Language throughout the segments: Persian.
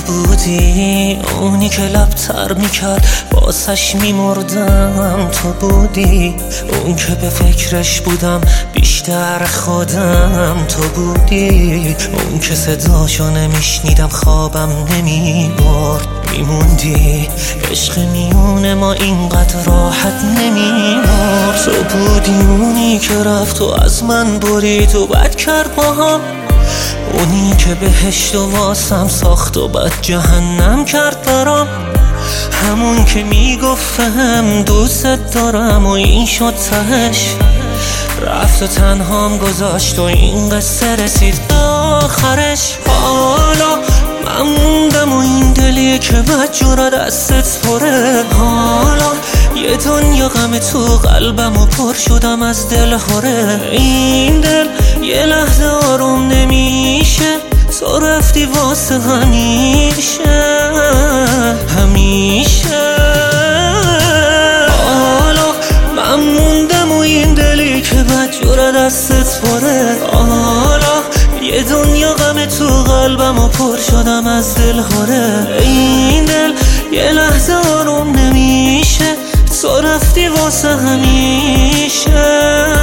بودی اونی که لبتر میکرد باسش میمردم. تو بودی اون که به فکرش بودم بیشتر خودم. تو بودی اون که صداشو نمیشنیدم خوابم نمیبرد. میموندی عشق میون ما اینقدر راحت نمیمرد. تو بودی اونی که رفت و از من برید و بد کرد با هم. اونی که بهشت و واسم ساخت و بد جهنم کرد برام. همون که میگفتم دوست دارم و این شد تهش. رفت و تنهام گذاشت و این قصه رسید به آخرش. حالا من موندم و این دلی که بدجورا دستت پره. حالا یه دنیا غم تو قلبم و پر شدم از دل هره. این دل یه لحظه آروم نمیشه. تو رفتی واسه همیشه همیشه. حالا من موندم و این دلی که بدجورا دستت پره. حالا یه دنیا غم تو قلبم و پر شدم از دل هره. این دل یه لحظه آروم نمیشه. تو رفتی واسه همیشه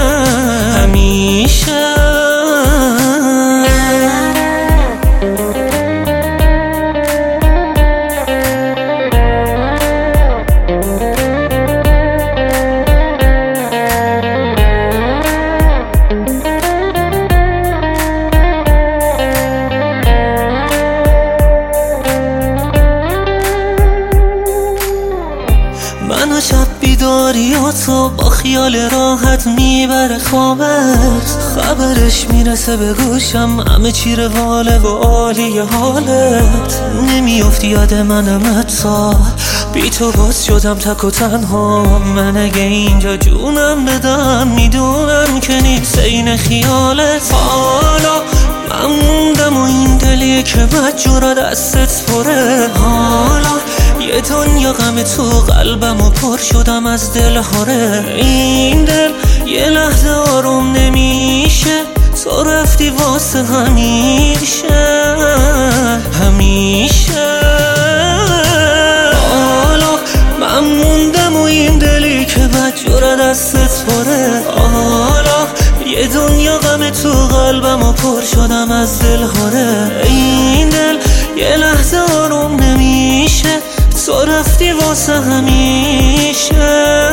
همیشه. منو شب بیداری و تو با خیال راحت میبره خوابت. خبرش میرسه به گوشم همه چی رواله و عالی حالت. نمیافتی یاد منم تا بی تو باز شدم تک و تنها. من اگه اینجا جونم بدم میدونم که نیست این خیالت. حالا من موندم و این دلی که بدجورا دستت پره. حالا یه دنیا غم تو قلبم و پر شدم از دل هره. این دل یه لحظه آروم نمیشه. تو رفتی واسه همیشه همیشه. حالا من موندم و این دلی که بدجورا دستت پره. حالا یه دنیا غم تو قلبم و پر شدم از دل هره. این دل یه لحظه آروم نمیشه. تو رفتی واسه همیشه.